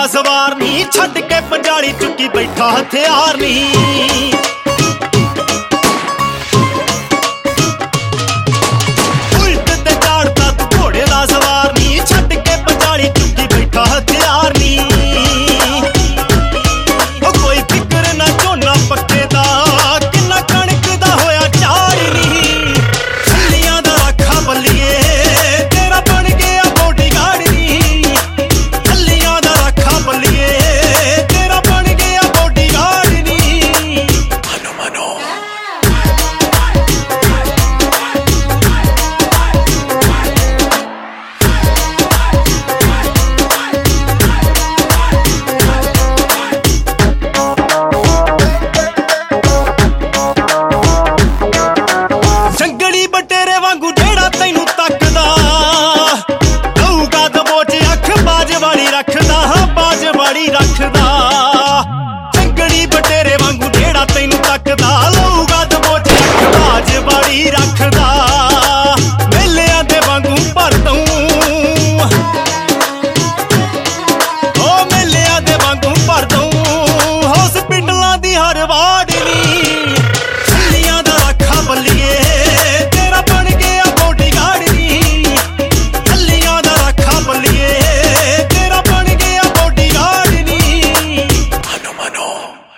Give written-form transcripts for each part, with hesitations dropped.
सवार नी छड्ड के पंजाली चुकी बैठा हथियार नी उल्ट ते चाड़ता तू घोड़े दा सवार नी छड्ड के पंजाली चुकी बैठा हथियार नी कोई फिक्र ना झोना पक्के दा किन्ना कणक दा होया झाड़ नी छल्लियां दा राखा बल्लिए तेरा बन गया बॉडीगार्ड नी छल्लियां दा राखा बल्लिए तेरा बन गया बॉडीगार्ड नी मनो मनो जंगली बटेरे वांगू जेड़ा तैनू तकदा लऊगा दबोच अख बाज वाली रखदा बाज वाली रखदा जंगली बटेरे वांगू जेड़ा तैनू तकदा लऊगा दबोच अख बाज वाली रखदा मेलियां दे वांगू भर दूं ओ मेलियां दे वांगू भर दूं हॉस्पिटलां दी हर वार्ड नी छल्लियां दा राखा बल्लिए तेरा बन गया बॉडीगार्ड नी छल्लियां दा राखा बल्लिए तेरा बन गया बॉडीगार्ड नी मनो मनो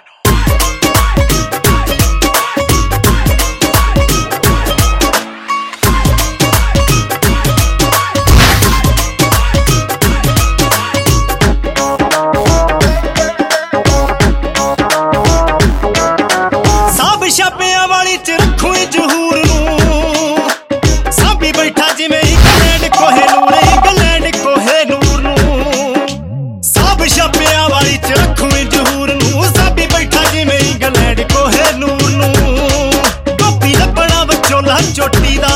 सब छापियां वाली च रखूं जहूर नूं सांभी बैठा जिवें इंग्लैंड कोहेनूर इंग्लैंड कोहेनूर नूं सब छापियां वाली च रखूं जहूर नूं सांभी बैठा जिवें इंग्लैंड कोहेनूर नूं गोपी लब्भना विचोला चोटी दा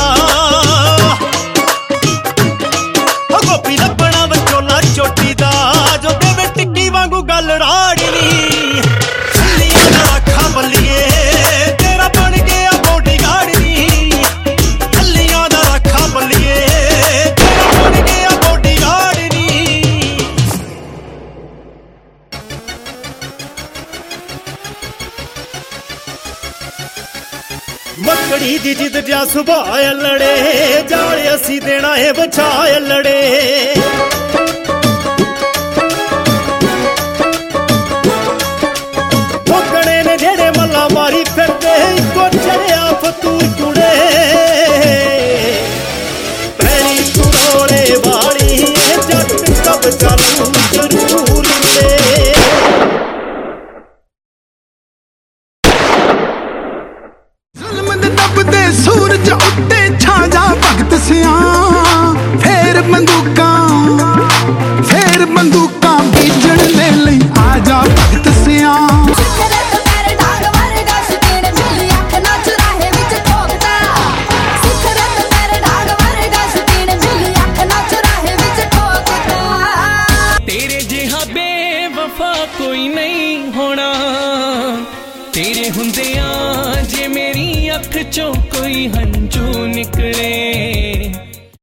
गोपी लब्भना विचोला चोटी दा जो देवे टिक्की वांगू गल राड़ी नी छल्लियां दा राखा बल्लिए तेरा बन गया बॉडीगार्ड नी छल्लियां दा राखा बल्लिए तेरा बन गया बॉडीगार्ड नी मकड़ी दी जिद जा सुभाए लड़े जाल असी देना है बचाए लड़े मोकड़े ने जेड़े मल्ला मारी फिरदे इको चढ़िया फतूर कुड़े पैरी कुड़ोले वाली जट कब चालू जरूर ले ज़ुल्म दे दबदे सूरज उत्ते छा जा भगत सियां फेर बंदूकां बीजण ले लई आ जा भगत सियां तेरे जिहा बेवफा कोई नहीं होना तेरे हुंदियां जे मेरी अख चों कोई हंझू निकले